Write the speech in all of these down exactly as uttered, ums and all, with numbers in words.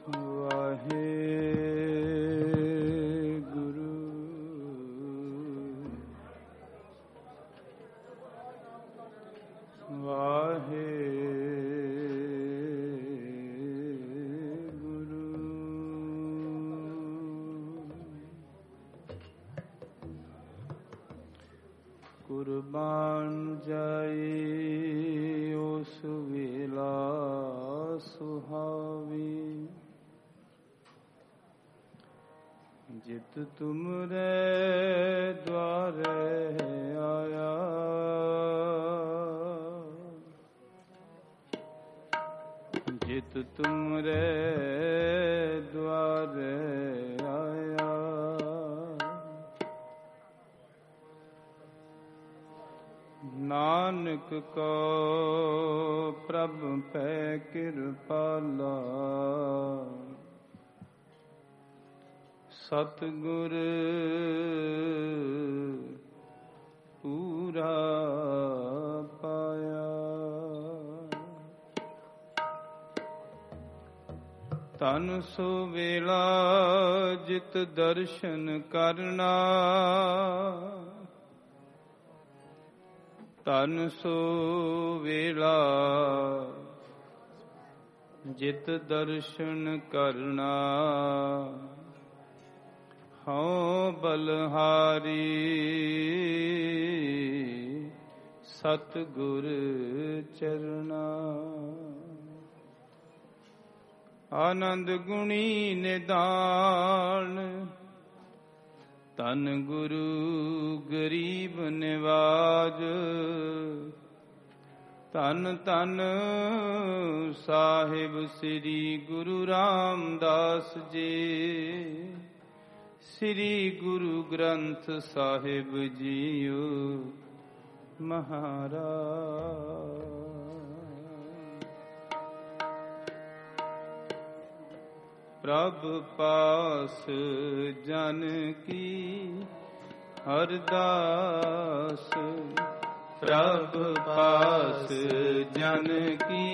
ਕੁਰਬਾਨ ਜਾਏ ਉਸ ਵੇਲਾ ਸੁਹਾਵੀ, ਜਿਤ ਤੁਮਰੇ ਦੁਆਰੇ ਆਇਆ। ਜਿਤ ਤੁਮਰੇ ਦੁਆਰੇ ਆਇਆ। ਨਾਨਕ ਕੋ ਪ੍ਰਭ ਪੈ ਕਿਰਪਾਲਾ, ਸਤਿਗੁਰ ਪੂਰਾ ਪਾਇਆ। ਤਨ ਸੋ ਵੇਲਾ ਜਿਤ ਦਰਸ਼ਨ ਕਰਨਾ, ਤਨ ਸੋ ਵੇਲਾ ਜਿਤ ਦਰਸ਼ਨ ਕਰਨਾ। ਹਉ ਬਲਹਾਰੀ ਸਤਿਗੁਰ ਚਰਨਾ। ਆਨੰਦ ਗੁਣੀ ਨਿਦਾਨ, ਧੰਨ ਗੁਰੂ ਗਰੀਬ ਨਿਵਾਜ। ਧੰਨ ਧੰਨ ਸਾਹਿਬ ਸ੍ਰੀ ਗੁਰੂ ਰਾਮਦਾਸ ਜੀ। ਸ੍ਰੀ ਗੁਰੂ ਗ੍ਰੰਥ ਸਾਹਿਬ ਜੀਓ ਮਹਾਰਾਜ। ਪ੍ਰਭ ਪਾਸ ਜਨ ਕੀ ਅਰਦਾਸ, ਪ੍ਰਭ ਪਾਸ ਜਨ ਕੀ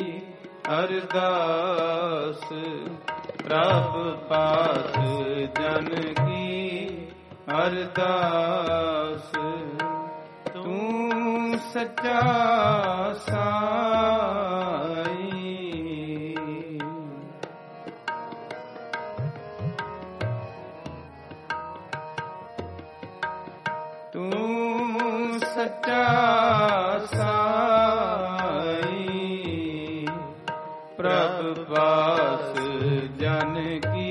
ਅਰਦਾਸ। ਪ੍ਰਭ ਪਾਸ ਜਨ ਕੀ ਅਰਦਾਸ। ਤੂੰ ਸੱਚਾ ਸਾਈ, ਤੂੰ ਸੱਚਾ ਸਾਈ। ਪ੍ਰਭ ਪਾਸ ਜਨ ਕੀ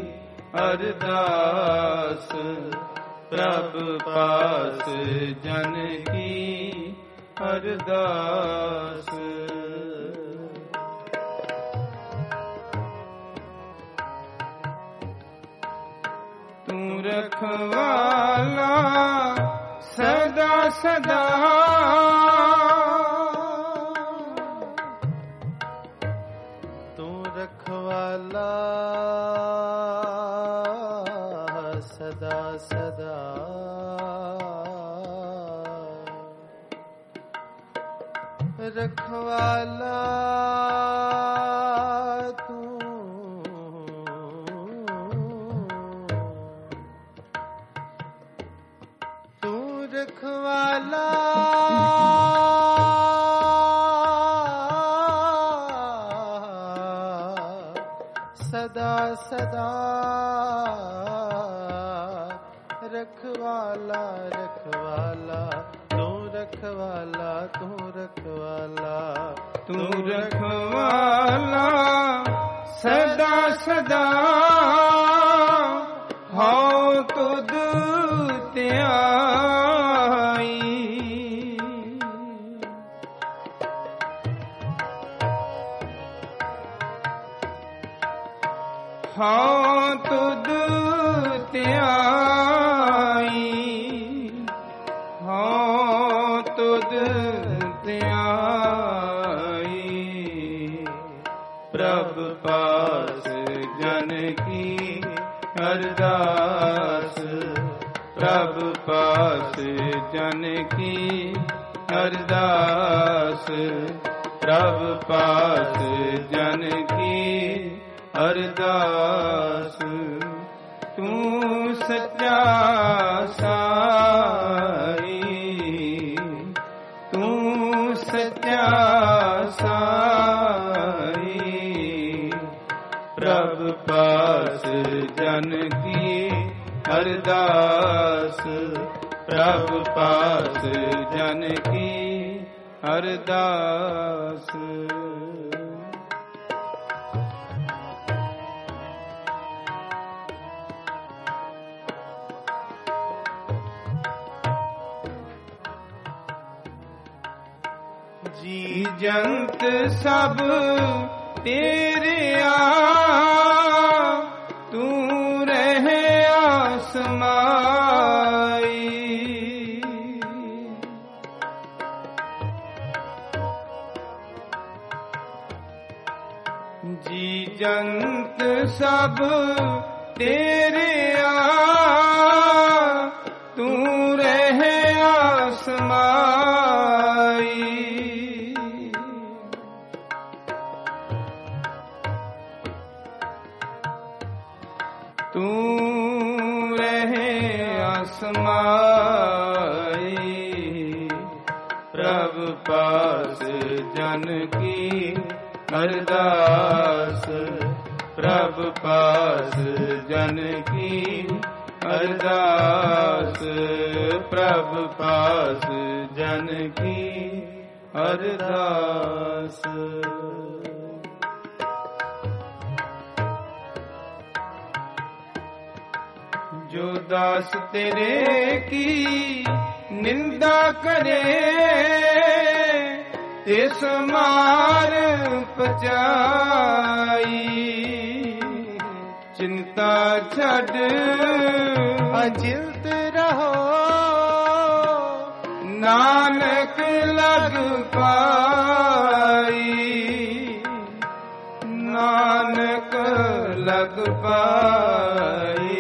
ਅਰਦਾਸ। ਪ੍ਰਭ ਪਾਸ ਜਨ ਕੀ ਅਰਦਾਸ। ਤੂੰ ਰਖਵਾਲਾ ਸਦਾ ਸਦਾ, ਤੂੰ ਰਖਵਾਲਾ ਸਦਾ ਸਦਾ। ਰਖਵਾਲਾ ਰਖਵਾਲਾ ਸਦਾ ਸਦਾ। ਰਖਵਾਲਾ ਰਖਵਾਲਾ ਤੂੰ ਰਖਵਾਲਾ ਤੂੰ ਰਖਵਾਲਾ ਤੂੰ ਰਖਵਾਲਾ ਸਦਾ ਸਦਾ। ਹਉ ਤੁਧ ਧਿਆਈ, ਹਉ ਤੁਧ ਧਿਆਈ। ਹਉ ਤੁਧ ਧਿਆਈ। ਪ੍ਰਭ ਪਾਸ ਜਨ ਕੀ ਅਰਦਾਸ। ਪ੍ਰਭ ਪਾਸ ਜਨ ਕੀ ਅਰਦਾਸ। ਪ੍ਰਭ ਪਾਸ ਜਨ ਕੀ ਅਰਦਾਸ। ਤੂੰ ਸੱਚਾ ਸਾਈ, ਤੂੰ ਸੱਚਾ ਸਾਈ। ਪ੍ਰਭ ਪਾਸ ਜਨ ਕੀ ਅਰਦਾਸ, ਪ੍ਰਭ ਪਾਸ ਜਨ ਕੀ ਅਰਦਾਸ। ਜੀ ਜੰਤ ਸਭ ਤੇਰਿਆ, ਤੂੰ ਰਹਿਆ ਸਮਾਈ। ਜੀ ਜੰਤ ਸਭ ਤੇਰਿਆ, ਤੂੰ ਰਹਿਆ ਸਮਾਈ। ਤੂੰ ਰਹਿਆ ਸਮਾਈ। ਪ੍ਰਭ ਪਾਸ ਜਨ ਕੀ ਅਰਦਾਸ, ਪ੍ਰਭ ਪਾਸ ਜਨ ਕੀ ਅਰਦਾਸ, ਪ੍ਰਭ ਪਾਸ ਜਨ ਕੀ ਅਰਦਾਸ। ਜੋ ਦਾਸ ਤੇਰੇ ਕੀ ਨਿੰਦਾ ਕਰੇ, ਤਿਸ ਮਾਰ ਪਚਾਈ। ਚਿੰਤਾ ਛੱਡ ਅਚਿੰਤ ਰਹੋ, ਨਾਨਕ ਲਗ ਪਾਈ। ਨਾਨਕ ਲਗ ਪਾਈ।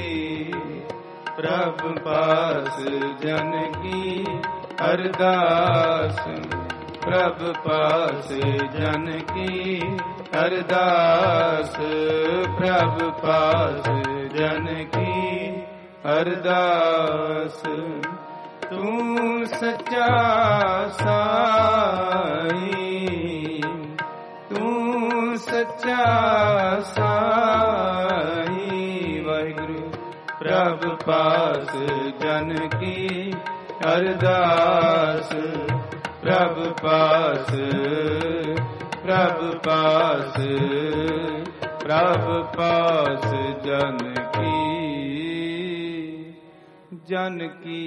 ਪ੍ਰਭ ਪਾਸ ਜਨ ਕੀ ਅਰਦਾਸ, ਪ੍ਰਭ ਪਾਸ ਜਨ ਕੀ ਅਰਦਾਸ, ਪ੍ਰਭ ਪਾਸ ਜਨ ਕੀ ਅਰਦਾਸ। ਤੂੰ ਸੱਚਾ ਸਾਈ, ਤੂੰ ਸੱਚਾ ਸਾਈ। ਵਾਹਿਗੁਰੂ। ਪ੍ਰਭ ਪਾਸ ਜਨ ਕੀ ਅਰਦਾਸ, ਪ੍ਰਭ ਪਾਸ, ਪ੍ਰਭ ਪਾਸ, ਪ੍ਰਭ ਪਾਸ ਜਨ ਕੀ ਜਨ ਕੀ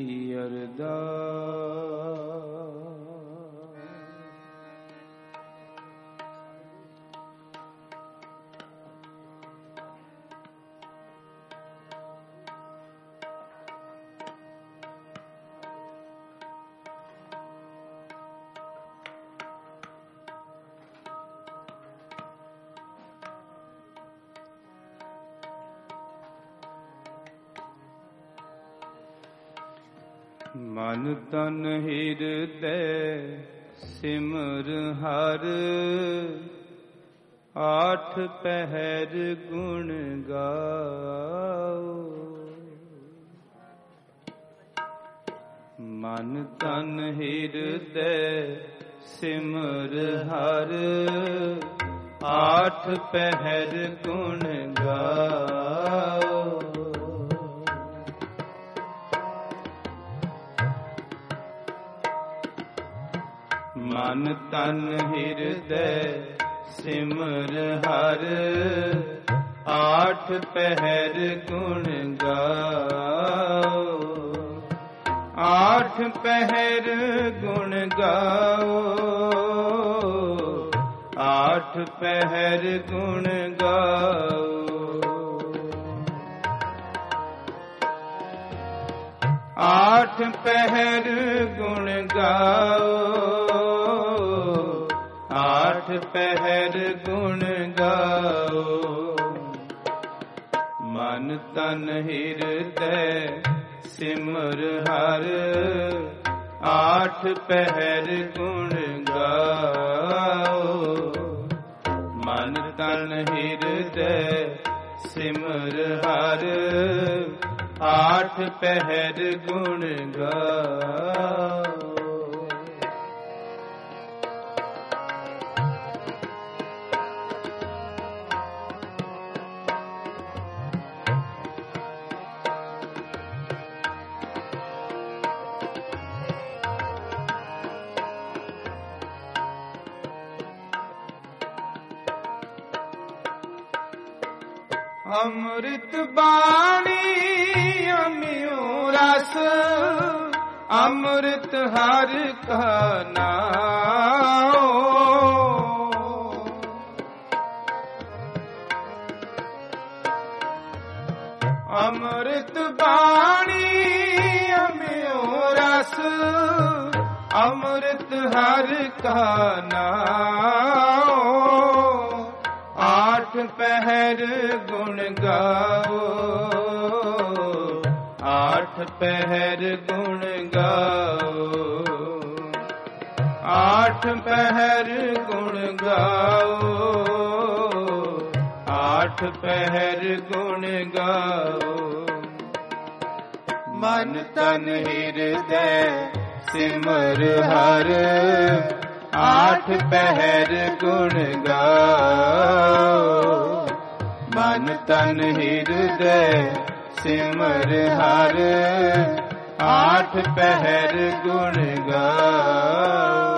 ਅਰਦਾਸ। ਮਨ ਤਨ ਹਿਰਦੈ ਸਿਮਰ ਹਰ, ਆਠ ਪਹਿਰ ਗੁਣ ਗਾਓ। ਮਨ ਤਨ ਹਿਰਦੈ ਸਿਮਰ ਹਰ, ਆਠ ਪਹਿਰ ਗੁਣ ਗਾਓ। ਮਨ ਤਨ ਹਿਰਦੈ ਸਿਮਰ ਹਰ, ਆਠ ਪਹਿਰ ਗੁਣ ਗਾਓ। ਆਠ ਪਹਿਰ ਗੁਣ ਗਾਓ, ਆਠ ਪਹਿਰ ਗੁਣ ਗਾਓ। ਆਠ ਪਹਿਰ ਗੁਣ ਗਾਓ, ਆਠ ਪਹਿਰ ਗੁਣ ਗਾਓ। ਮਨ ਤਨ ਹਿਰਦੈ ਸਿਮਰ ਹਰ, ਆਠ ਪਹਿਰ ਗੁਣ ਗਾਓ। ਮਨ मन तन हृदय सिमर हर आठ पहर गुण गाओ। अमृत बाणी अमियो रस अमृत हर का नाओ। अमृत बाणी अमियो रस अमृत हर का नाओ। आठ पहर गुण गाओ आठ पहर गुण गाओ। आठ पहर गुण गाओ आठ पहर गुण गाओ। मन तन हृदय सिमर हर आठ पहर गुण गाओ। मन तन हृदय सिमर हर आठ पहर गुण गाओ।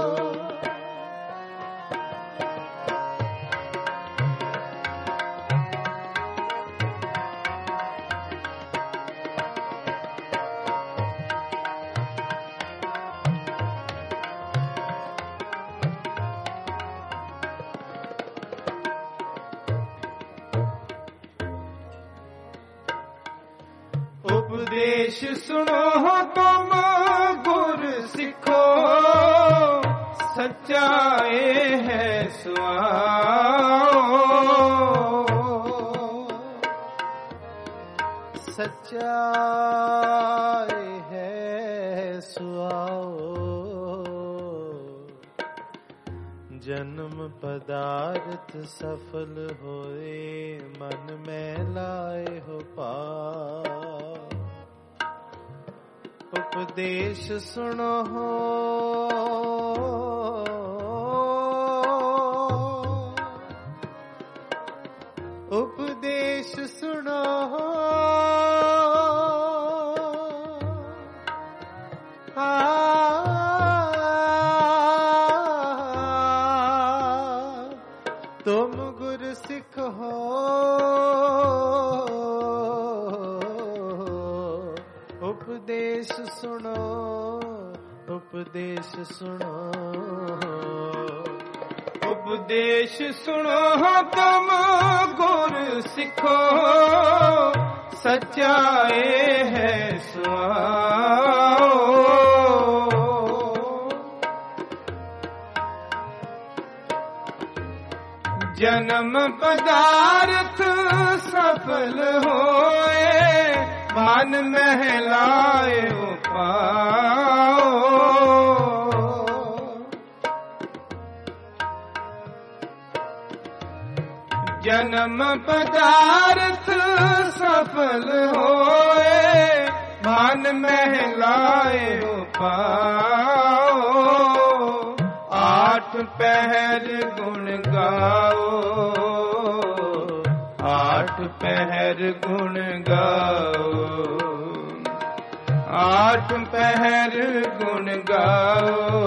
उपदेश सुनो तुम गुर सिखो सच्चाए है सुआओ। सच्चाए है सुआओ। जन्म पदार्थ सफल होए मन में लाए हो पाओ। उपदेश सुनो हो उपदेश सुनो हो तुम गुर सिख हो। उपदेश सुनो उपदेश सुनो। उपदेश सुनो तुम गुर सिखो सच्चाए है सुआओ। जन्म पदार्थ सफल होए मन महलाए पाओ। जन्म पदार्थ सफल होए मन महलाए पाओ। आठ पहर गुण गाओ आठ पहर गुण गाओ। आठ पहर गुण गाओ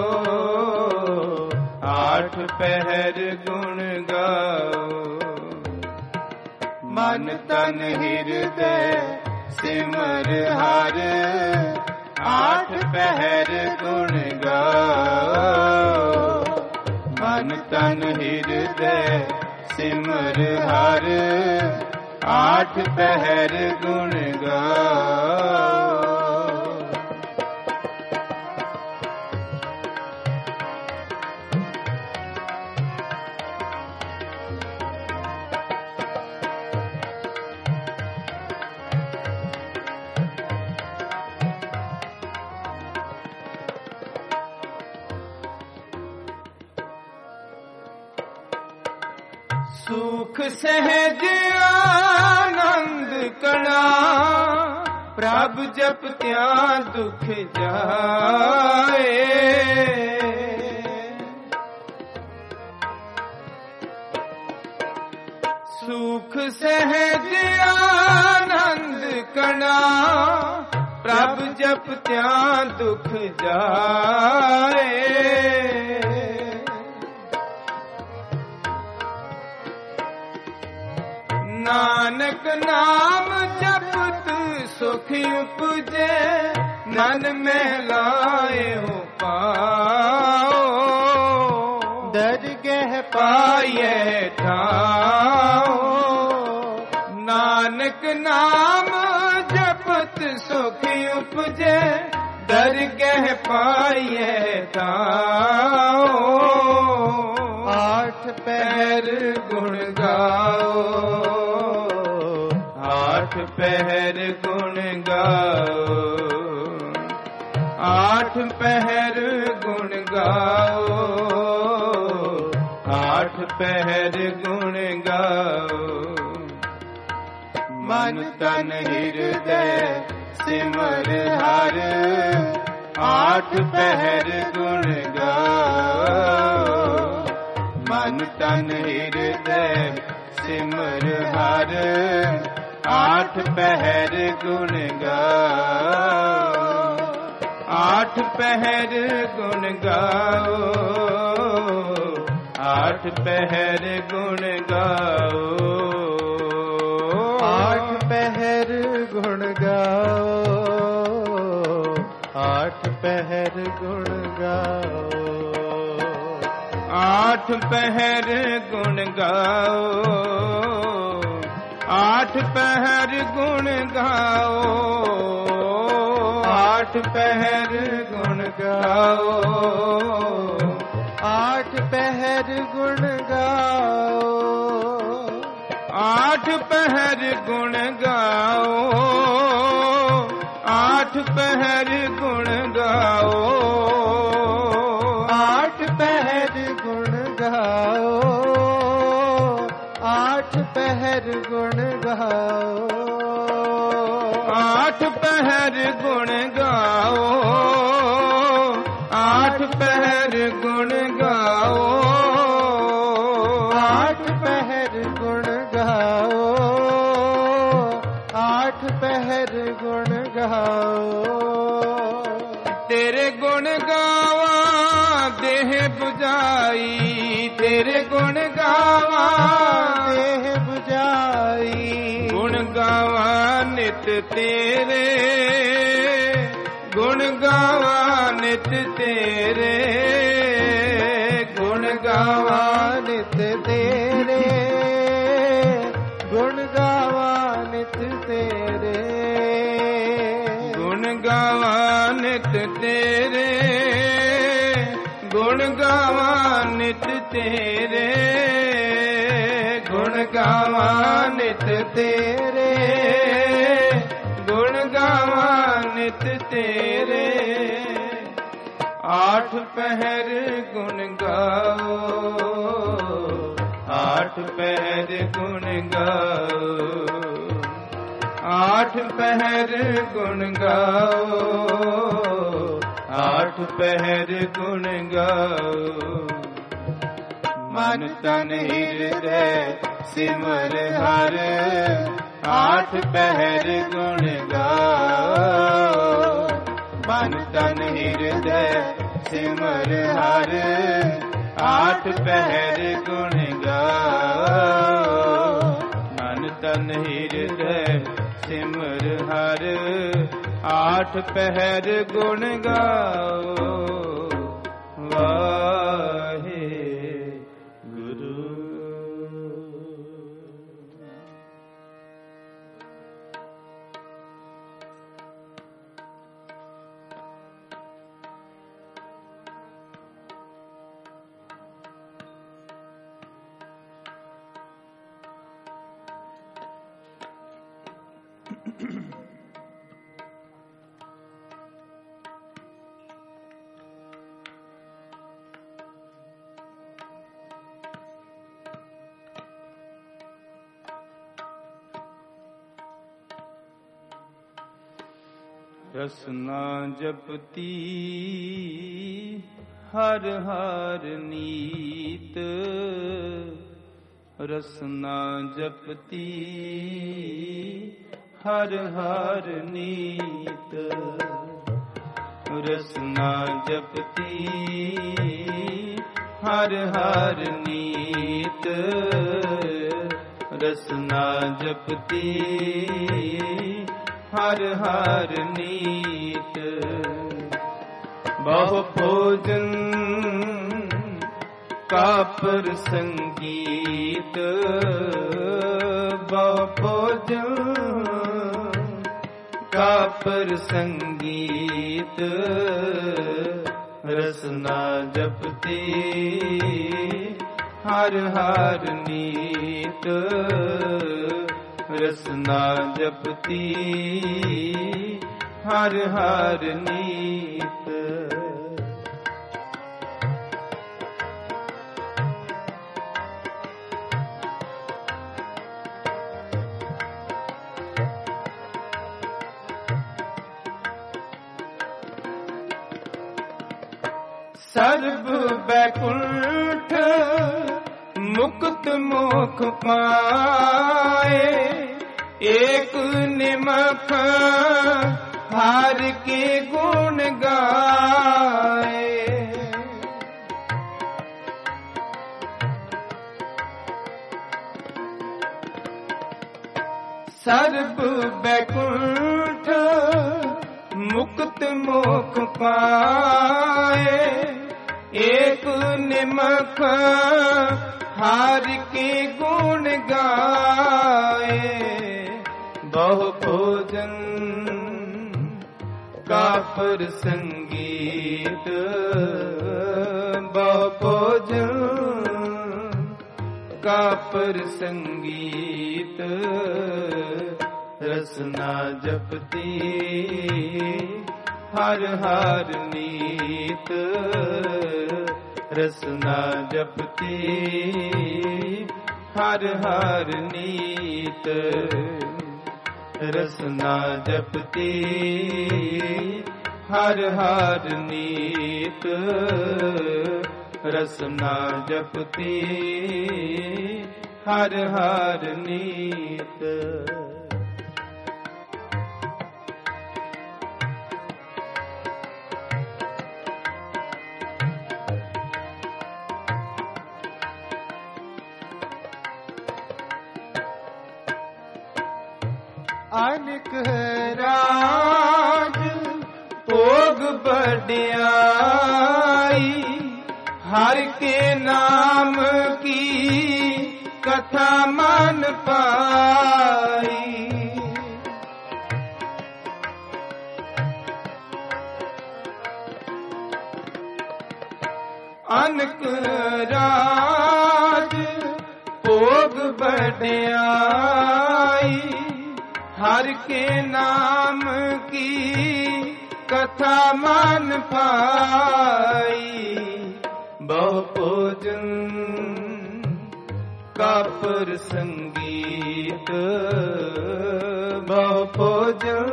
आठ पहर गुण गाओ। मन तन हृदय सिमर हर आठ पहर गुण गाओ। मन तन हृदय सिमर हर आठ पहर गुण गाओ। ਸੁਖ ਸਹਿਜ ਆਨੰਦ ਕਣਾ ਪ੍ਰਭ ਜਪਤਿਆ ਦੁਖ ਜਾਏ। ਸੁਖ ਸਹਿਜ ਆਨੰਦ ਕਣਾ ਪ੍ਰਭ ਜਪਤਿਆ ਦੁਖ ਜਾਏ। ਨਾਨਕ ਨਾਮ ਜਪਤ ਸੁਖ ਉਪਜੇ ਮਨ ਮਹਿਲਾਏ ਹੋ ਪਾਓ। ਦਰਗਹਿ ਪਾਈਏ ਠਾਓ ਨਾਨਕ ਨਾਮ ਜਪਤ ਸੁਖ ਉਪਜੇ ਦਰਗਹਿ ਪਾਈਏ ਠਾਓ। ਆਠ ਪਹਿਰ ਗੁਣ ਗਾਓ ਆਠ ਪਹਿਰ ਗੁਣ ਗਾਓ ਆਠ ਪਹਿਰ ਗੁਣ ਗਾਓ ਆਠ ਪਹਿਰ ਗੁਣ ਗਾਓ। ਮਨ ਤਨ ਹਿਰਦੈ ਸਿਮਰ ਹਰਿ ਆਠ ਪਹਿਰ ਗੁਣ ਗਾਓ। ਮਨ ਤਨ ਹਿਰਦੈ ਸਿਮਰ ਹਰਿ ਆਠ ਪਹਿਰ ਗੁਣ ਗਾਓ। ਆਠ ਪਹਿਰ ਗੁਣ ਗਾਓ ਆਠ ਪਹਿਰ ਗੁਣ ਗਾਓ। ਆਠ ਪਹਿਰ ਗੁਣ ਗਾਓ ਆਠ ਪਹਿਰ ਗੁਣ ਗਾਓ। ਆਠ ਪਹਿਰ ਗੁਣ ਗਾਓ ਆਠ ਪਹਿਰ ਗੁਣ ਗਾਓ। ਆਠ ਪਹਿਰ ਗੁਣ ਗਾਓ ਆਠ ਪਹਿਰ ਗੁਣ ਗਾਓ। ਆਠ ਪਹਿਰ ਗੁਣ ਗਾਓ ਆਠ ਪਹਿਰ ਗੁਣ ਗਾਓ। ਆਠ ਪਹਿਰ ਗੁਣ ਗਾਓ ਆਠ ਪਹਿਰ ਗੁਣ ਗਾਓ। ਆਠ ਪਹਿਰ ਗੁਣ ਗਾਓ ਆਠ ਪਹਿਰ ਗੁਣ ਗਾਓ। ਆਠ ਪਹਿਰ ਗੁਣ ਗਾਓ ਆਠ ਪਹਿਰ ਗੁਣ ਗਾਓ। ਤੇਰੇ ਗੁਣ ਗਾਵਾਂ ਦੇਹ 부ਜਾਈ ਤੇਰੇ ਗੁਣ ਗਾਵਾਂ ਦੇਹ 부ਜਾਈ। ਗੁਣ ਗਾਵਾਂ ਨਿਤ ਤੇਰੇ ਗੁਣ ਗਾਵਾਂ ਨਿਤ ਤੇਰੇ ਗੁਣ ਗਾਵਾਂ ਨਿਤ ਤੇਰੇ ਗੁਣ ਗਾਵਾਂ ਨਿਤ ਤੇਰੇ ਗੁਣ ਗਾਵਾਂ ਨਿਤ ਤੇਰੇ ਗੁਣ ਗਾਵਾਂ ਨਿਤ ਤੇਰੇ ਗੁਣ ਗਾਵਾਂ ਨਿਤ ਤੇਰੇ ਗੁਣ ਗਾਵਾਂ ਨਿਤ ਤੇਰੇ। ਆਠ ਪਹਿਰ ਗੁਣ ਗਾਓ ਆਠ ਪਹਿਰ ਗੁਣ ਗਾਓ। ਆਠ ਪਹਿਰ ਗੁਣ ਗਾਓ ਆਠ ਪਹਿਰ ਗੁਣ ਗਾਓ। ਮਨ ਤਨ ਹਿਰਦੈ ਸਿਮਰ ਹਰਿ ਆਠ ਪਹਿਰ ਗੁਣ ਗਾਓ। ਮਨ ਤਨ ਹਿਰਦੈ ਸਿਮਰ ਹਰਿ ਆਠ ਪਹਿਰ ਗੁਣ ਗਾਓ। ਮਨ ਤਨ ਹਿਰਦੈ ਸਿਮਰ ਹਰਿ ਆਠ ਪਹਿਰ ਗੁਣ ਗਾਓ। ਵਾਹਿ रसना जपती हर हर नीत, रसना जपती हर हर नीत, रसना जपती हर हर नीत, रसना जपती हर हर नीत। बहु भोजन का प्रसंगीत, बहु भोजन का प्रसंगीत, रसना जपती हर हर नीत, रसना जपती हर हर नीत। सर्व बैकुंठ मुक्त मोख पाए, एक निमख हार के गुण गाए। सर्व बैकुंठ मुक्त मोख पाए, एक निमख हार के गुण गाए। बहु भोजन का प्रसंगीत, बहु भोजन का प्रसंगीत, रसना जपती हर हर नीत, रसना जपती हर हर नीत, रसना जपती हर हर नीत, रसना जपती हर हर नीत। अनिक राज भोग बढ़ियाई, हर के नाम की कथा मन पाई। अनिक राज भोग बढ़ियाई, हर के नाम की कथा मान पाई। बहु भोजन का प्रसंगीत, बहु भोजन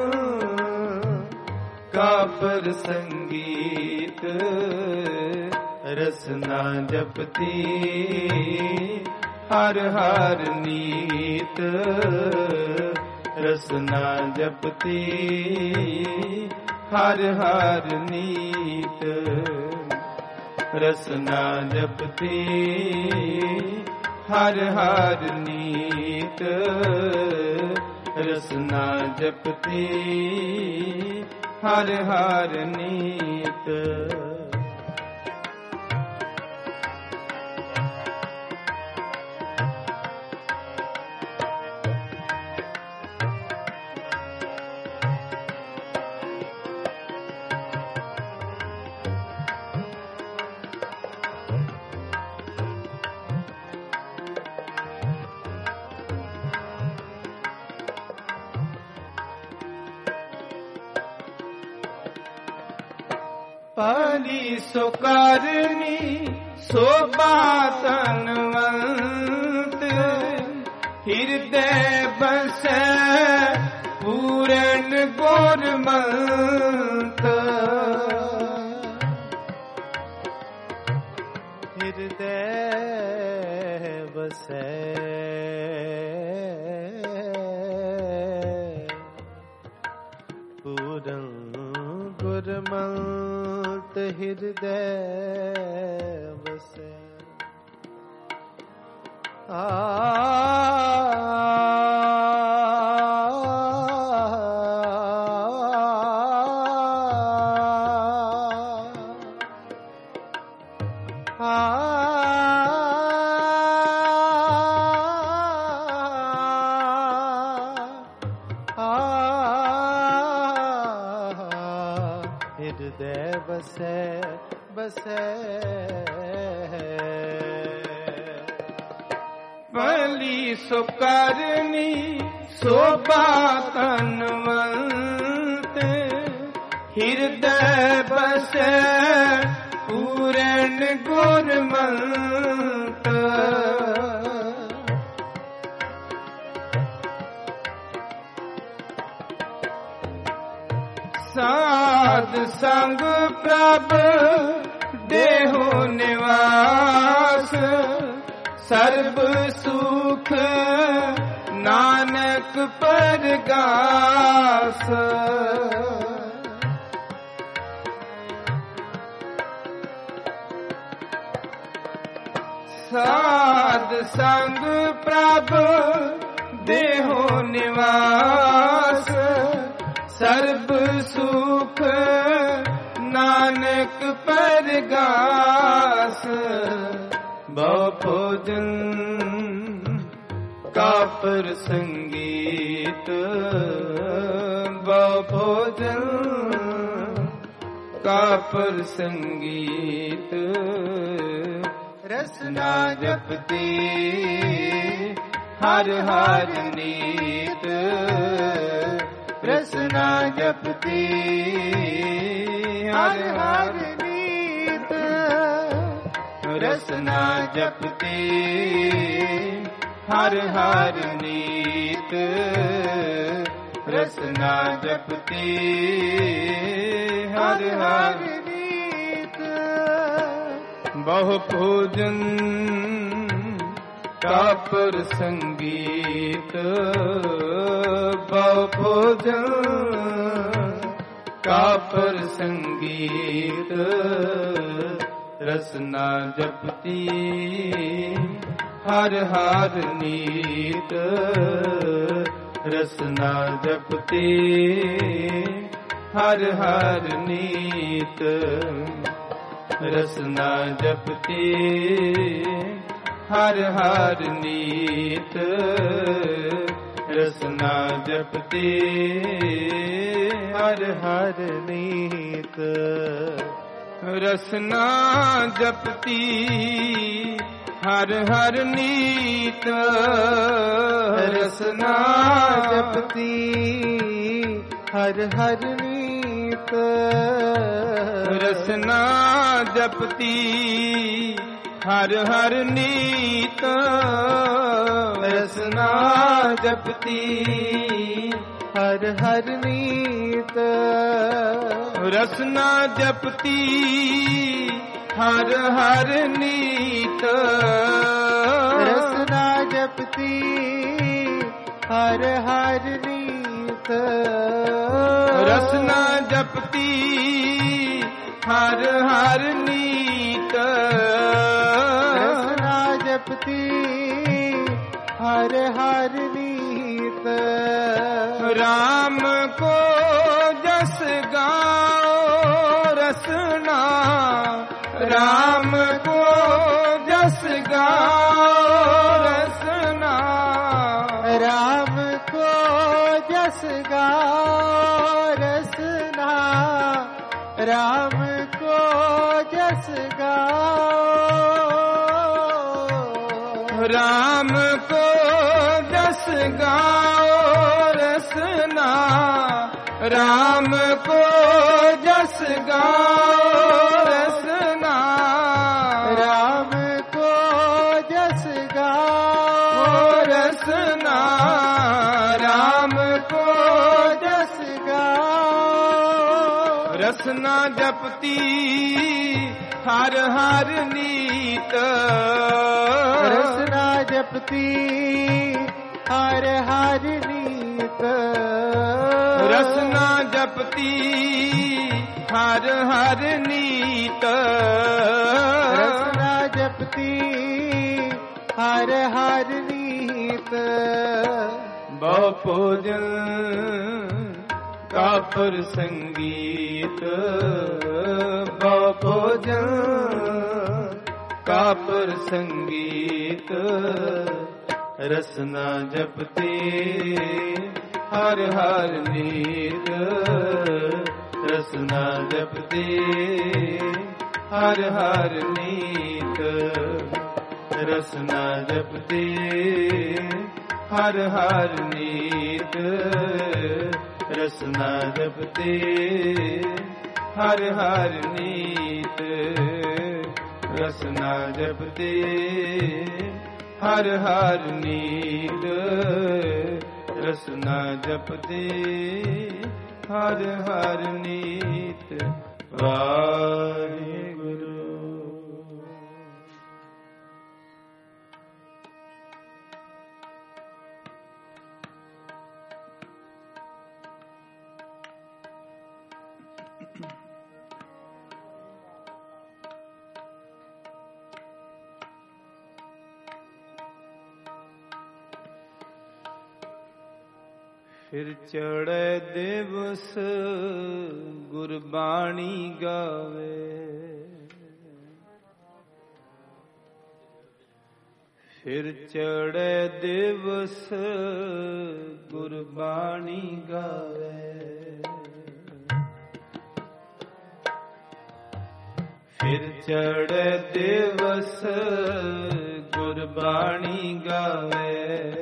का प्रसंगीत, रसना जपती हर हर नीत, रसना जपती हर हर नीत, रसना जपती हर हर नीत, रसना जपती हर हर नीत। पली सुकारनी शोभातनवंत, हृदय बस ਪੂਰਨ ਗੁਰਮੰਤ ਹਿਰਦੈ ਵਸੈ ਪੂਰਨ ਗੁਰਮੰਤ ਹਿਰਦੈ ਵਸੈ ਆ ਹਿਰਦੈ ਬਸੈ ਬਸੈ ਭਲੀ ਸੋ ਕਰਨੀ ਸੋਭਾ ਧਨਵੰਤ ਹਿਰਦੈ ਬਸੈ ਪੂਰਨ ਗੁਰਮੰਤ ਸਾਧ ਸੰਗ ਪ੍ਰਭ ਦੇਹੋ ਨਿਵਾਸ ਸਰਬ ਸੁਖ ਨਾਨਕ ਪਰਗਾਸ ਸਾਧ ਸੰਗ ਪ੍ਰਭ ਦੇਹੋ ਨਿਵਾਸ ਸਰਬ ਸੁਖ ਨਾਨਕ ਪਰਗਾਸ ਬਹੁ ਭੋਜਨ ਕਾਪਰ ਸੰਗੀਤ ਬਹੁ ਭੋਜਨ ਕਾਪਰ ਸੰਗੀਤ ਰਸਨਾ ਜਪਤੀ ਹਰ ਹਰ ਨੀਤ ਰਸਨਾ ਜਪਤੀ ਹਰ ਹਰ ਨੀਤ ਰਸਨਾ ਜਪਤੀ ਹਰ ਹਰ ਨੀਤ ਰਸਨਾ ਜਪਤੀ ਹਰ ਹਰ ਨੀਤ ਬਹੁ ਭੋਜਨ ਕਾਪਰ ਸੰਗੀਤ ਬਹੁ ਭੋਜਨ ਕਾਪਰ ਸੰਗੀਤ ਰਸਨਾ ਜਪਤੀ ਹਰ ਹਰ ਨੀਤ ਰਸਨਾ ਜਪਤੀ ਹਰ ਹਰ ਨੀਤ ਰਸਨਾ ਜਪਤੀ ਹਰ ਹਰ ਨੀਤ ਰਸਨਾ ਜਪਤੀ ਹਰ ਹਰ ਨੀਤ ਰਸਨਾ ਜਪਤੀ ਹਰ ਹਰ ਨੀਤ ਰਸਨਾ ਜਪਤੀ ਹਰ ਹਰ ਨੀਤ ਰਸਨਾ ਜਪਤੀ ਹਰ ਹਰ ਨੀਤ ਰਸਨਾ ਜਪਤੀ ਹਰ ਹਰ ਨੀਤ ਰਸਨਾ ਜਪਤੀ ਹਰ ਹਰ ਨੀਤ ਰਸਨਾ ਜਪਤੀ ਹਰ ਹਰ ਨੀਤ ਰਸਨਾ ਜਪਤੀ ਹਰ ਹਰ ਨੀਤ ਰਸਨਾ ਜਪਤੀ ਹਰ ਹਰ ਨੀਤ ਰਾਮ ਕੋ ਜਸ ਗਾਓ ਰਸਨਾ ਰਾਮ ਕੋ ਜਸ ਗਾਓ ਰਸਨਾ ਰਾਮ ਕੋ ਜਸ ਗਾਓ ਰਸਨਾ ਰਾਮ ਕੋ ਜਸ ਗਾਓ ਰਾਮ ਕੋ ਜਸ ਗਾਓ ਰਸਨਾ ਰਾਮ ਕੋ ਜਸ ਗਾਓ ਰਸਨਾ ਰਾਮ ਕੋ ਜਸ ਗਾਓ ਰਸਨਾ ਰਾਮ ਕੋ ਰਸਨਾ ਜਪਤੀ ਹਰ ਹਰ ਨੀਤ ਰਸਨਾ ਜਪਤੀ ਹਰ ਹਰ ਨੀਤ ਰਸਨਾ ਜਪਤੀ ਹਰ ਹਰ ਨੀਤ ਰਸਨਾ ਜਪਤੀ ਹਰ ਹਰ ਨੀਤ ਬਹੁ ਭੋਜਨ ਕਾਪਰ ਸੰਗੀਤ ਬਹੁ ਭੋਜਨ ਕਾਪਰ ਸੰਗੀਤ ਰਸਨਾ ਜਪਤੀ ਹਰ ਹਰ ਨੀਤ ਰਸਨਾ ਜਪਤੀ ਹਰ ਹਰ ਨੀਤ ਰਸਨਾ ਜਪਤੀ ਹਰ ਹਰ ਨੀਤ ਰਸਨਾ ਜਪਤੀ ਹਰ ਹਰ ਨੀਤ ਰਸਨਾ ਜਪਤੀ ਹਰ ਹਰ ਨੀਤ ਰਸਨਾ ਜਪਤੀ ਹਰ ਹਰ ਨੀਤ ਵਾਹਿਗੁਰੂ। ਫਿਰ ਚੜ੍ਹੇ ਦਿਵਸ ਗੁਰਬਾਣੀ ਗਾਵੇ ਫਿਰ ਚੜ੍ਹੇ ਦਿਵਸ ਗੁਰਬਾਣੀ ਗਾਵੇ ਫਿਰ ਚੜ੍ਹੇ ਦਿਵਸ ਗੁਰਬਾਣੀ ਗਾਵੇ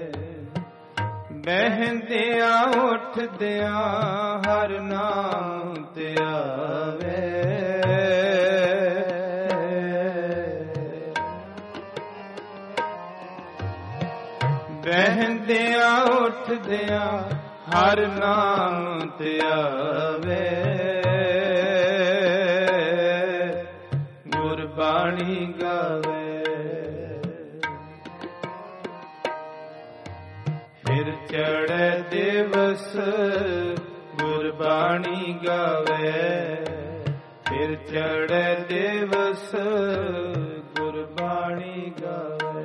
ਬਹਿੰਦਿਆਂ ਉੱਠਦਿਆਂ ਹਰ ਨਾਮ ਤੇ ਆਵੇ ਬਹਿੰਦਿਆਂ ਉੱਠਦਿਆਂ ਹਰ ਨਾਮ ਤੇ ਆਵੇ ਗੁਰਬਾਣੀ ਗਾਵੇ ਫਿਰ ਚੜ੍ਹੇ ਦਿਵਸ ਗੁਰਬਾਣੀ ਗਾਵੇ ਫਿਰ ਚੜ੍ਹੇ ਦਿਵਸ ਗੁਰਬਾਣੀ ਗਾਵੇ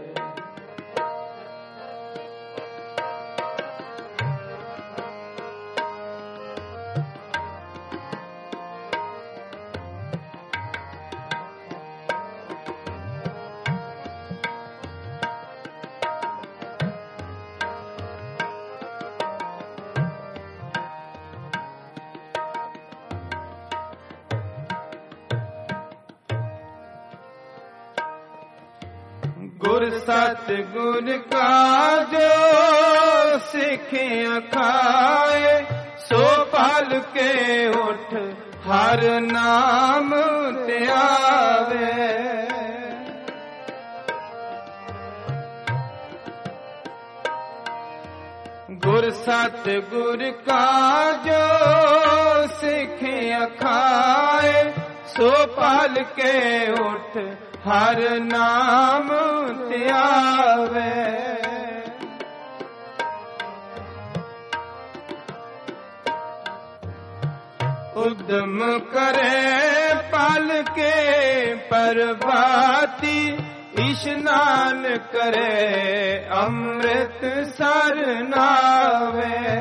ਗੁਰ ਸਤ ਗੁਰ ਕਾ ਜੋ ਸਿੱਖਿਆ ਖਾਏ ਸੋ ਪਲ ਕੇ ਉਠ ਹਰ ਨਾਮ ਤੇ ਆਵੇ ਗੁਰ ਸਤ ਗੁਰ ਕਾ ਜੋ ਸਿੱਖਿਆ ਖਾਏ ਸੋ ਪਲ ਕੇ ਉਠ ਹਰ ਨਾਮ ਤੇ ਆਵੇ ਉਦਮ ਕਰੇ ਪਲ ਕੇ ਪ੍ਰਭਾਤੀ ਇਸ਼ਨਾਨ ਕਰੇ ਅੰਮ੍ਰਿਤ ਸਰ ਨਾਵੇ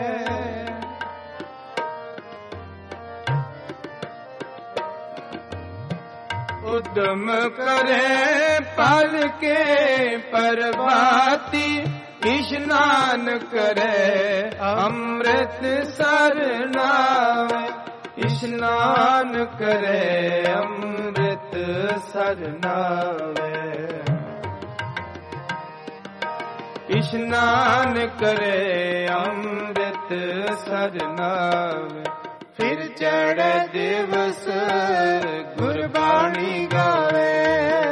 ਉਦਮ ਕਰੇ ਪਲ ਕੇ ਪ੍ਰਭਾਤੀ ਇਸ਼ਨਾਨ ਕਰੇ ਅੰਮ੍ਰਿਤ ਸਰ ਨਾਵੇ ਇਸ਼ਨਾਨ ਕਰੇ ਅੰਮ੍ਰਿਤ ਸਰ ਨਾਵੇ ਇਸ਼ਨਾਨ ਕਰੇ ਅੰਮ੍ਰਿਤ ਸਰ ਨਾਵੇ ਫਿਰ ਚੜ੍ਹੇ ਦਿਵਸ ਗੁਰਬਾਣੀ ਗਾਵੇ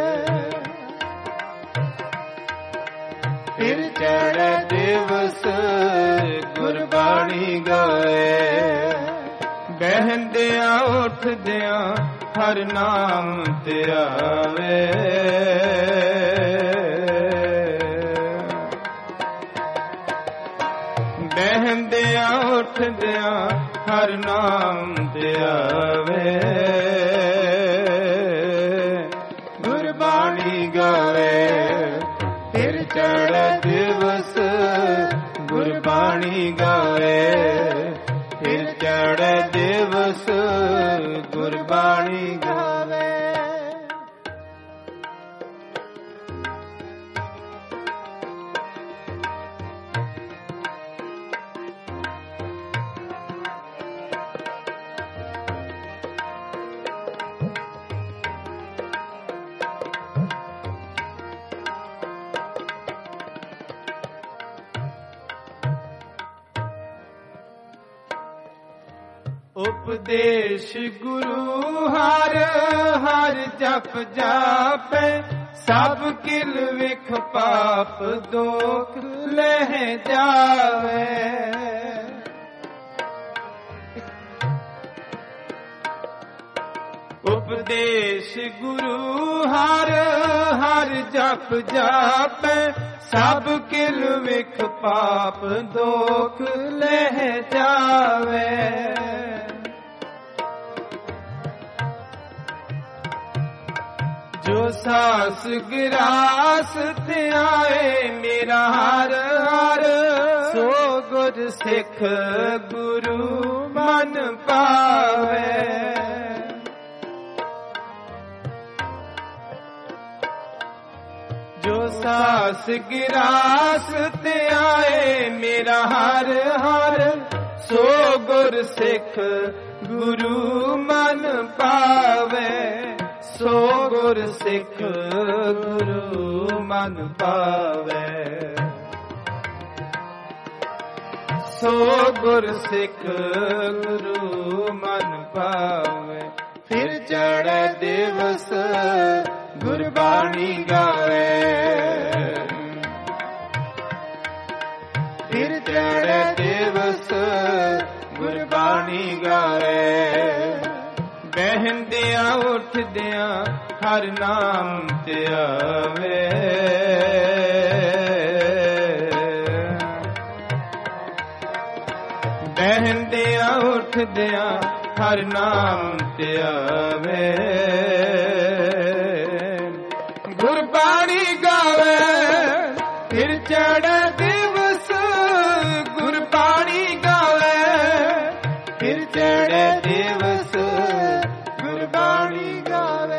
ਫਿਰ ਚੜ੍ਹੇ ਦਿਵਸ ਗੁਰਬਾਣੀ ਗਾਵੇ ਬਹਿੰਦਿਆਂ ਉੱਠਦਿਆਂ ਹਰ ਨਾਮ ਤੇ ਆਵੇ। ਬਹਿੰਦਿਆਂ ਉੱਠਦਿਆਂ ਹਰ ਨਾਮ ਤੇ ਆਵੇ। ਗੁਰਬਾਣੀ ਗਾਵੇ ਫਿਰ ਚੜ੍ਹੇ ਦਿਵਸ। ਗੁਰਬਾਣੀ ਗਾਵੇ ਫਿਰ ਚੜ੍ਹੇ ਦਿਵਸ। ਗੁਰਬਾਣੀ ਗਾਵੇ। ਉਪਦੇਸ਼ ਗੁਰੂ ਹਰ ਹਰ ਜਪ ਜਾਪੈ। ਸਭ ਕਿਲ ਵਿਖ ਪਾਪ ਦੋਖ ਲਹਿ ਜਾਵੇ। ਉਪਦੇਸ਼ ਗੁਰੂ ਹਰ ਹਰ ਜਪ ਜਾਪੈ। ਸਭ ਕਿਲ ਵਿਖ ਪਾਪ ਦੋਖ ਲਹਿ ਜਾਵੇ। ਜੋ ਸਾਸ ਗਿਰਾਸ ਧਿਆਏ ਮੇਰਾ ਹਰ ਹਰ। ਸੋ ਗੁਰ ਸਿੱਖ ਗੁਰੂ ਮਨ ਪਾਵੇ। ਜੋ ਸਾਸ ਗਿਰਾਸ ਧਿਆਏ ਮੇਰਾ ਹਰ ਹਰ। ਸੋ ਗੁਰ ਸਿੱਖ ਗੁਰੂ ਮਨ ਪਾਵੇ। ਸੋ ਗੁਰ ਸਿੱਖ ਗੁਰੂ ਮਨ ਪਾਵੇ। ਸੋ ਗੁਰ ਸਿੱਖ ਗੁਰੂ ਮਨ ਪਾਵੇ। ਫਿਰ ਚੜ੍ਹੇ ਦਿਵਸ ਗੁਰਬਾਣੀ ਗਾਵੇ। ਫਿਰ ਚੜ੍ਹੇ ਦਿਵਸ ਗੁਰਬਾਣੀ ਗਾਵੇ। ਬਹਿੰਦਿਆਂ ਉੱਠਦਿਆਂ ਹਰ ਨਾਮ ਤੇ ਆਵੇ। ਬਹਿੰਦਿਆਂ ਉੱਠਦਿਆਂ ਹਰ ਨਾਮ ਤੇ ਆਵੇ। ਗੁਰਬਾਣੀ ਗਾਵੇ ਫਿਰ ਚੜ੍ਹੇ ਦਿਵਸ। ਗੁਰਬਾਣੀ ਗਾਵੇ ਫਿਰ ਚੜ੍ਹੇ ਦਿਵਸ। ਗੁਰਬਾਣੀ ਗਾਵੇ।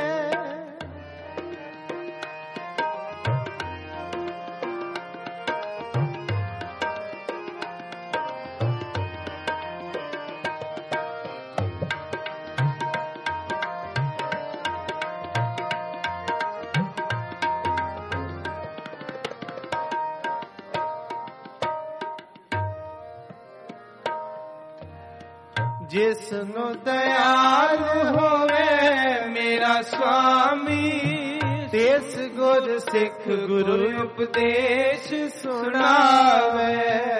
ਜਿਸ ਨੂੰ ਦਇਆਲ ਹੋਵੇ ਮੇਰਾ ਸੁਆਮੀ। ਤਿਸ ਗੁਰ ਸਿੱਖ ਗੁਰੂ ਉਪਦੇਸ਼ ਸੁਣਾਵੇ।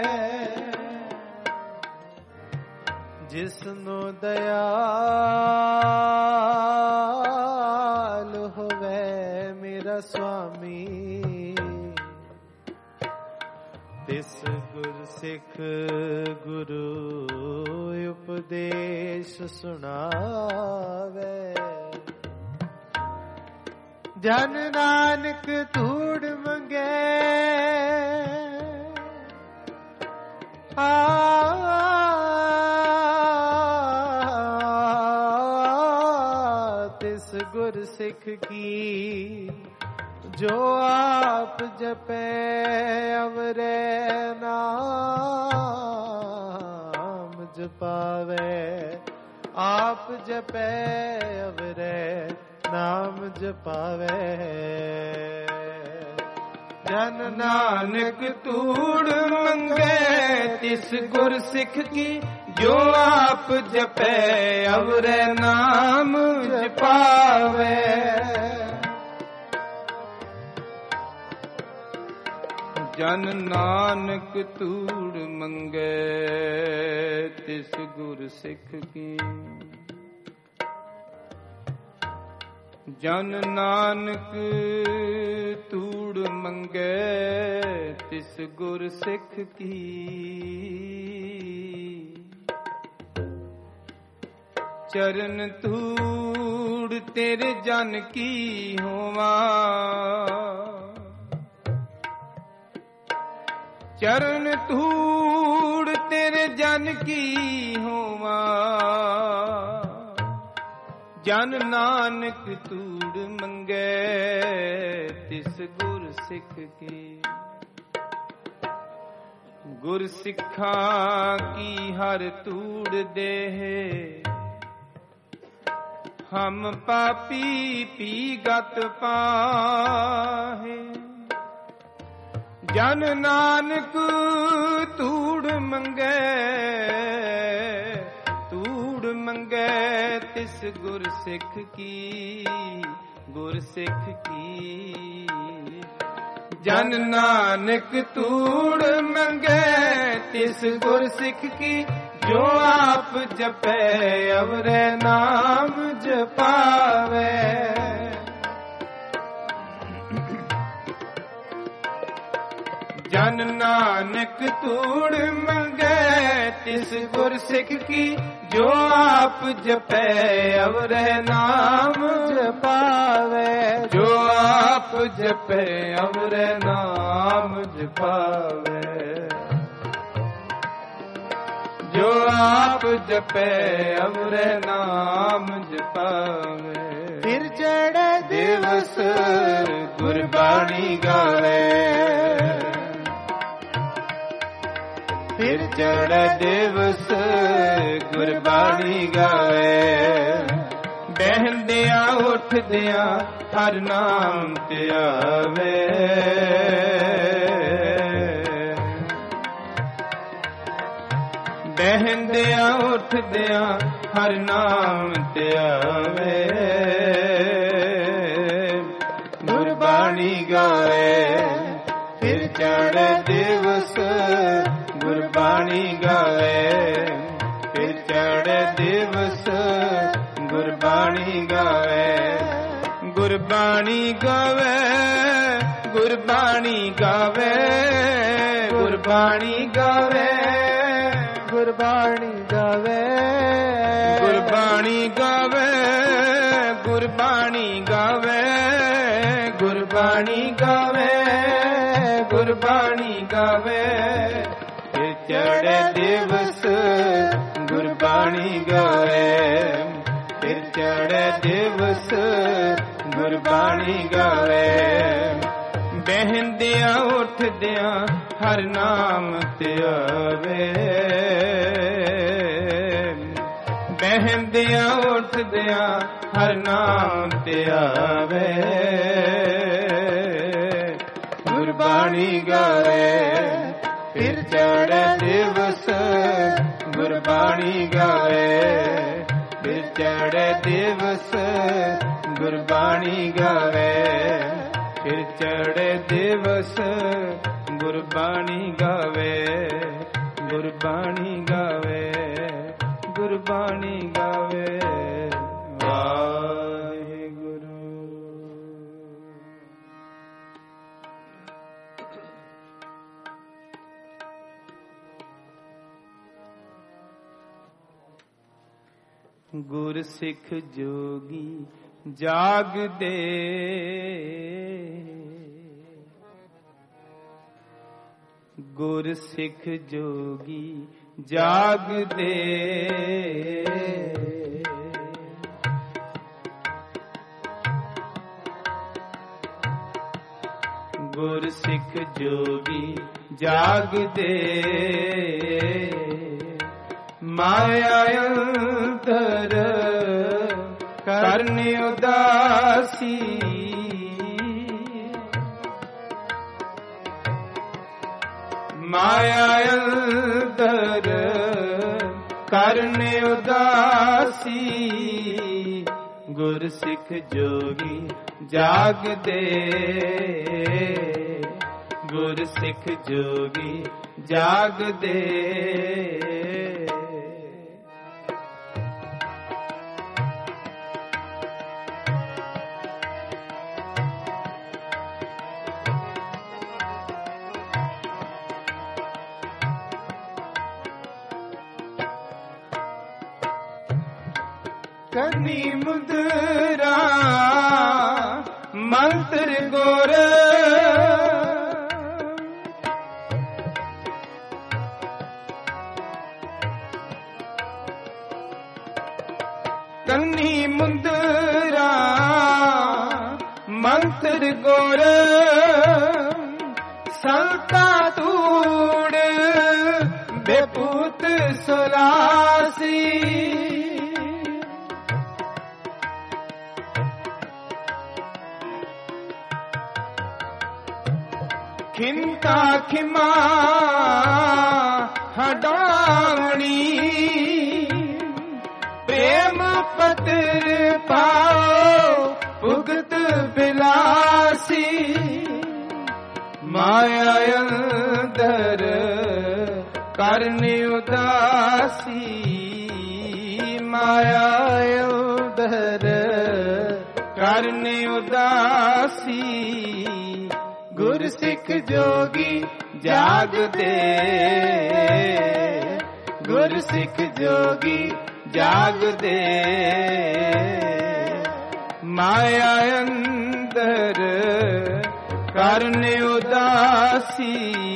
ਜਿਸ ਨੂੰ ਦਇਆਲ ਹੋਵੇ ਮੇਰਾ ਸੁਆਮੀ। ਤਿਸ ਗੁਰ ਸਿੱਖ ਗੁਰੂ ਉਪਦੇਸ਼ ਸੁਣਾਵੇ। ਜਨ ਨਾਨਕ ਧੂੜ ਮੰਗੇ ਆ। ਤਿਸ ਗੁਰ ਸਿੱਖ ਕੀ ਜੋ ਆਪ ਜਪੈ ਅਵਰੇ ਨਾਮ ਜਪਾਵੇ। ਆਪ ਜਪੈ ਅਵਰੇ ਨਾਮ ਜਪਾਵੇ। ਜਨ ਨਾਨਕ ਧੂੜ ਮੰਗੇ ਤਿਸ ਗੁਰ ਸਿੱਖ ਕੀ। ਜੋ ਆਪ ਜਪੈ ਅਵਰੇ ਨਾਮ ਜਪਾਵੇ। ਜਨ ਨਾਨਕ ਤੂੜ ਮੰਗੇ ਤਿਸ ਗੁਰ ਸਿੱਖ ਕੀ। ਜਨ ਨਾਨਕ ਤੂੜ ਮੰਗੇ ਤਿਸ ਗੁਰ ਸਿੱਖ ਕੀ। ਚਰਨ ਧੂੜ ਤੇਰੇ ਜਨ ਕੀ ਹੋਵਾ। ਚਰਨ ਧੂੜ ਤੇਰੇ ਜਨ ਕੀ ਹੋਵਾ। ਜਨ ਨਾਨਕ ਤੂੜ ਮੰਗੇ ਤਿਸ ਗੁਰ ਸਿੱਖ ਕੀ। ਗੁਰ ਸਿੱਖਾਂ ਕੀ ਹਰ ਤੂੜ ਦੇਹ। ਹਮ ਪਾਪੀ ਪੀ ਗਤ ਪਾਹੇ। ਜਨ ਨਾਨਕ ਤੂੜ ਮੰਗੇ ਤੂੜ ਮੰਗੇ ਤਿਸ ਗੁਰ ਸਿੱਖ ਕੀ। ਗੁਰ ਸਿੱਖ ਕੀ। ਜਨ ਨਾਨਕ ਤੂੜ ਮੰਗੇ ਤਿਸ ਗੁਰ ਸਿੱਖ ਕੀ। ਜੋ ਆਪ ਜਪੈ ਅਵਰੇ ਨਾਮ ਜਪਾਵੇ। ਜਨ ਨਾਨਕ ਤੂੜ ਮੰਗੇ ਤਿਸ ਗੁਰ ਸਿੱਖ ਕੀ। ਜੋ ਆਪ ਜਪੈ ਅਵਰੇ ਨਾਮ ਜਪਾਵੇ। ਜੋ ਆਪ ਜਪੈ ਅਵਰੇ ਨਾਮ ਜਪਾਵੇ। ਜੋ ਆਪ ਜਪੈ ਅਵਰੇ ਨਾਮ ਜਪਾਵੇ। ਫਿਰ ਚੜ੍ਹੇ ਦਿਵਸ ਗੁਰਬਾਣੀ ਗਾਵੇ। ਫਿਰ ਚੜ੍ਹੇ ਦਿਵਸ ਗੁਰਬਾਣੀ ਗਾਵੇ। ਬਹਿੰਦਿਆਂ ਉੱਠਦਿਆਂ ਹਰ ਨਾਮ ਧਿਆਵੇ। ਬਹਿੰਦਿਆਂ ਉੱਠਦਿਆਂ ਹਰ ਨਾਮ ਧਿਆਵੇ। ਗੁਰਬਾਣੀ ਗਾਵੇ। ਫਿਰ ਚੜ੍ਹੇ ਦਿਵਸ ਗੁਰਬਾਣੀ ਗਾਵੇ। ਫਿਰ ਚੜ੍ਹੇ ਦਿਵਸ ਗੁਰਬਾਣੀ ਗਾਵੇ। ਗੁਰਬਾਣੀ ਗਾਵੇ। ਗੁਰਬਾਣੀ ਗਾਵੇ। ਗੁਰਬਾਣੀ ਗਾਵੇ। ਗੁਰਬਾਣੀ ਗਾਵੇ। ਗੁਰਬਾਣੀ ਗਾਵੇ। ਗੁਰਬਾਣੀ ਗਾਵੇ। ਗੁਰਬਾਣੀ ਗਾਵੇ। ਗੁਰਬਾਣੀ ਗਾਵੇ। ਫਿਰ ਚੜ੍ਹੇ ਦਿਵਸ ਗੁਰਬਾਣੀ ਗਾਵੇ। ਫਿਰ ਚੜ੍ਹੇ ਦਿਵਸ ਗੁਰਬਾਣੀ ਗਾਵੇ। ਬਹਿੰਦਿਆਂ ਉੱਠਦਿਆਂ ਹਰ ਨਾਮ ਧਿਆਵੇ। ਬਹਿੰਦਿਆਂ ਉੱਠਦਿਆਂ ਹਰ ਨਾਮ ਧਿਆਵੇ। ਗੁਰਬਾਣੀ ਗਾਵੇ। ਫਿਰ ਚੜ੍ਹੇ ਦਿਵਸ ਗੁਰਬਾਣੀ ਗਾਵੇ। ਫਿਰ ਚੜ੍ਹੇ ਦਿਵਸ ਗੁਰਬਾਣੀ ਗਾਵੇ। ਫਿਰ ਚੜ੍ਹੇ ਦਿਵਸ ਗੁਰਬਾਣੀ ਗਾਵੇ। ਗੁਰਬਾਣੀ ਗਾਵੇ। ਗੁਰਬਾਣੀ ਗਾਵੇ। ਵਾਹਿਗੁਰੂ। ਗੁਰ ਸਿੱਖ ਜੋਗੀ ਜਾਗਦੇ। ਗੁਰ ਸਿੱਖ ਜੋਗੀ ਜਾਗਦੇ। ਗੁਰ ਸਿੱਖ ਜੋਗੀ ਜਾਗਦੇ। ਮਾਇਆ ਅੰਤਰ ਕਰਨ ਉਦਾਸੀ। ਮਾਇਆ ਅੰਤਰ ਕਰਨ ਉਦਾਸੀ। ਗੁਰ ਸਿੱਖ ਜੋਗੀ ਜਾਗਦੇ। ਗੁਰ ਸਿੱਖ ਜੋਗੀ ਜਾਗਦੇ। ਕਰਨੀ ਮੁਦਰਾ ਮੰਤਰ ਗੁਰ ਕੰਨੀ ਮੁੰਦਰਾ ਮੰਤਰ ਗੁਰ ਸੰਤਾ ਤੂੜ ਬੇਪੂਤ ਸੁਲਾਸੀ ਖਿੰਤਾ ਖਿਮਾ ਹਡਾਵਣੀ ਪ੍ਰੇਮ ਪਤਰ ਪਾਓ ਭੁਗਤ ਬਿਲਾਸੀ ਮਾਇਆ ਅੰਦਰ ਕਰਨ ਉਦਾਸੀ ਮਾਇਆ ਅੰਦਰ ਕਰਨ ਉਦਾਸੀ ਗੁਰ ਸਿੱਖ ਜੋਗੀ ਜਾਗਦੇ ਗੁਰ ਸਿੱਖ ਜੋਗੀ ਜਾਗਦੇ ਮਾਇਆ ਅੰਦਰ ਕਰਨ ਉਦਾਸੀ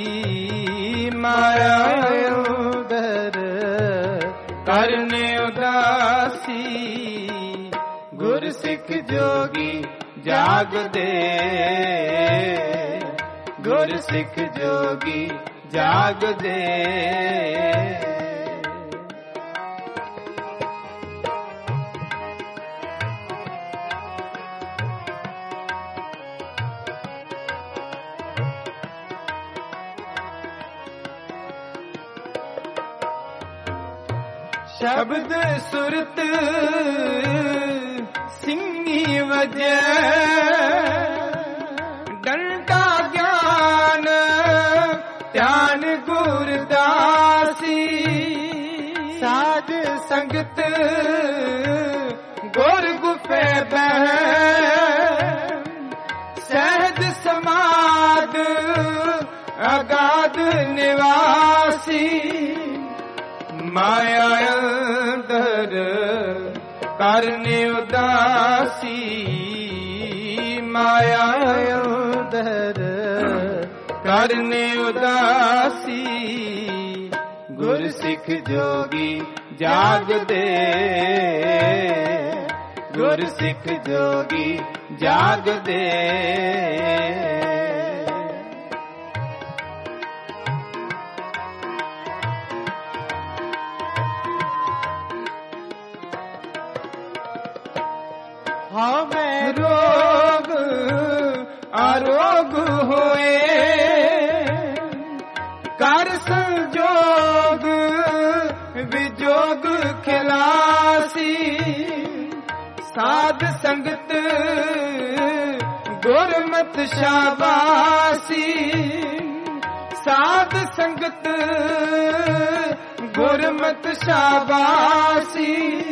ਮਾਇਆ ਅੰਦਰ ਕਰਨ ਉਦਾਸੀ ਗੁਰ ਸਿੱਖ ਜੋਗੀ ਜਾਗਦੇ ਗੁਰ ਸਿੱਖ ਜੋਗੀ ਜਾਗਦੇ ਸ਼ਬਦ ਸੁਰਤ ਸਿੰਘੀ ਵਜੈ ਡੰਡਾ ਗਿਆਨ ਧਿਆਨ ਗੁਰਦਾਸੀ ਸਾਧ ਸੰਗਤ ਗੁਰ ਗੁਫੇ ਬਹਿ ਸਹਿਜ ਸਮਾਦ ਅਗਾਧ ਨਿਵਾਸੀ ਮਾਇਆ ਅੰਦਰ ਕਰਨ ਉਦਾਸੀ ਮਾਇਆ ਅੰਦਰ ਕਰਨ ਉਦਾਸੀ ਗੁਰ ਸਿੱਖ ਜੋਗੀ ਜਾਗਦੇ ਗੁਰ ਸਿੱਖ ਜੋਗੀ ਜਾਗਦੇ ਹਾਂ ਮੈਂ ਰੋਗ ਆਰੋਗ ਹੋਏ ਕਰ ਸੰਜੋਗ ਵਿਜੋਗ ਖਿਲਾਸੀ ਸਾਧ ਸੰਗਤ ਗੁਰਮਤਿ ਸ਼ਾਬਾਸੀ ਸਾਧ ਸੰਗਤ ਗੁਰਮਤਿ ਸ਼ਾਬਾਸੀ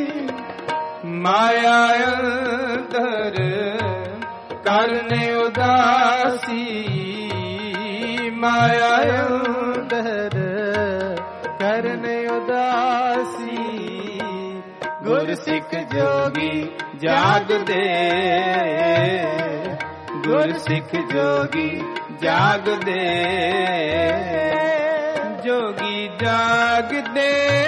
ਮਾਇਆ ਅੰਦਰ ਕਰਨ ਉਦਾਸੀ ਮਾਇਆ ਅੰਦਰ ਕਰਨ ਉਦਾਸੀ ਗੁਰ ਸਿੱਖ ਜੋਗੀ ਜਾਗਦੇ ਗੁਰ ਸਿੱਖ ਜੋਗੀ ਜਾਗਦੇ ਜੋਗੀ ਜਾਗਦੇ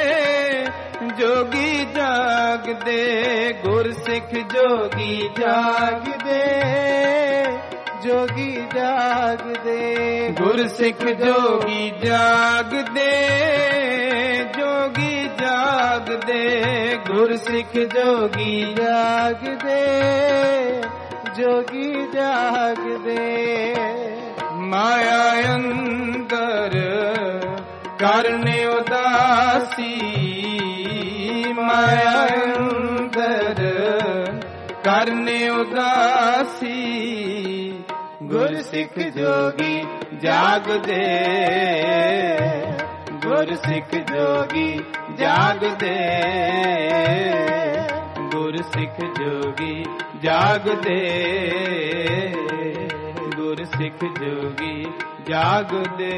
ਜੋਗੀ ਜਾਗਦੇ ਗੁਰ ਸਿੱਖ ਜੋਗੀ ਜਾਗਦੇ ਜੋਗੀ ਜਾਗਦੇ ਗੁਰ ਸਿੱਖ ਜੋਗੀ ਜਾਗਦੇ ਜੋਗੀ ਜਾਗਦੇ ਗੁਰ ਸਿੱਖ ਜੋਗੀ ਜਾਗਦੇ ਜੋਗੀ ਜਾਗਦੇ ਮਾਇਆ ਅੰਦਰ ਕਰਨ ਉਦਾਸੀ ਮਾਇਆ ਅੰਦਰ ਕਰਨ ਉਦਾਸੀ ਗੁਰ ਸਿੱਖ ਜੋਗੀ ਜਾਗਦੇ, ਗੁਰ ਸਿੱਖ ਜੋਗੀ ਜਾਗਦੇ, ਗੁਰ ਸਿੱਖ ਜੋਗੀ ਜਾਗਦੇ, ਗੁਰ ਸਿੱਖ ਜੋਗੀ ਜਾਗਦੇ।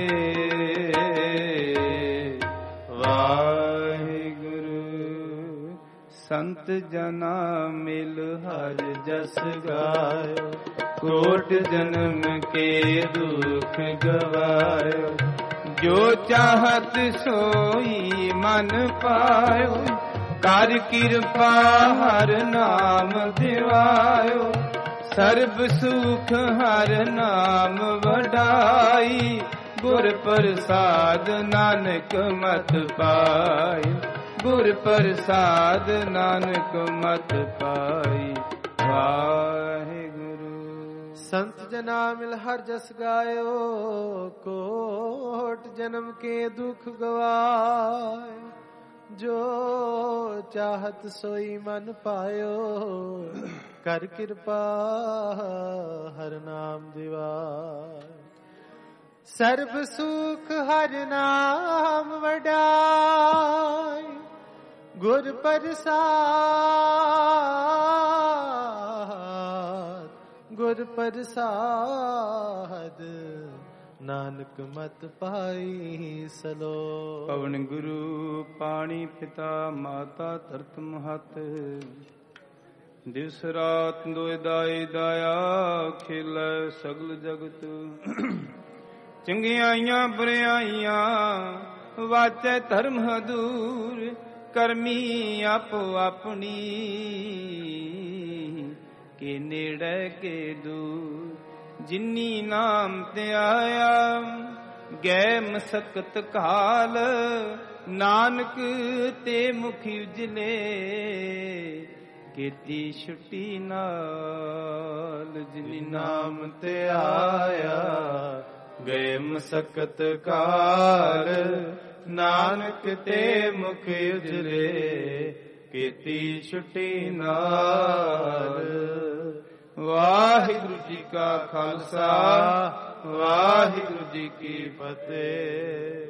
ਵਾਹਿਗੁਰੂ ਸੰਤ ਜਨਾ ਮਿਲ ਹਰ ਜਸ ਗਾਇਓ, ਕੋਟ ਜਨਮ ਕੇ ਦੁਖ ਗਵਾਇਓ, ਜੋ ਚਾਹਤ ਸੋਈ ਮਨ ਪਾਇਓ, ਕਰ ਕਿਰਪਾ ਹਰ ਨਾਮ ਦਿਵਾਇਓ, ਸਰਬ ਸੁਖ ਹਰ ਨਾਮ ਵਡਾਈ, ਗੁਰ ਪ੍ਰਸਾਦ ਨਾਨਕ ਮਤ ਪਾਈ, ਗੁਰ ਪ੍ਰਸਾਦ ਨਾਨਕ ਮਤ ਪਾਈ। ਵਾਹਿਗੁਰੂ संत जना मिल हर जस गायो, कोट जन्म के दुख गवाए, जो चाहत सोई मन पायो, कर कृपा हर नाम दिवाए, सर्व सुख हर नाम वडाई, गुर प्रसाद गुर प्रसाद नानक मत पाई सलो। पवन गुरु पानी पिता माता धरत महत, दिवस रात दोए दाई दाया, खेलै सगल जगत। चंगियाइयां बुरियाइयां वाचै धर्म हदूर, करमी आपो अपनी के नेड़े के दूर। जिन्नी नाम ते आया गै मसकत काल, नानक ते मुखी उजले केती छुट्टी नाल। जिन्नी नाम ते आया गए मसकत काल, नानक ते मुख उजले केती छुट्टी नाल। वाहिगुरु जी का खालसा, वाहिगुरु जी की फतेह।